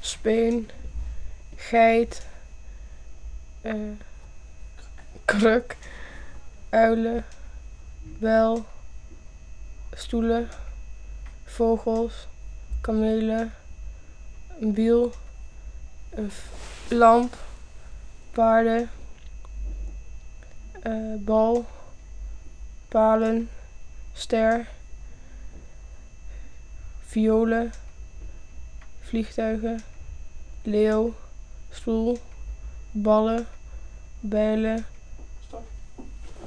speen, geit, kruk, uilen, bel, stoelen, vogels, kamelen, een wiel, een lamp, paarden, bal, palen, ster, violen, vliegtuigen, leeuw, stoel, ballen, bijlen,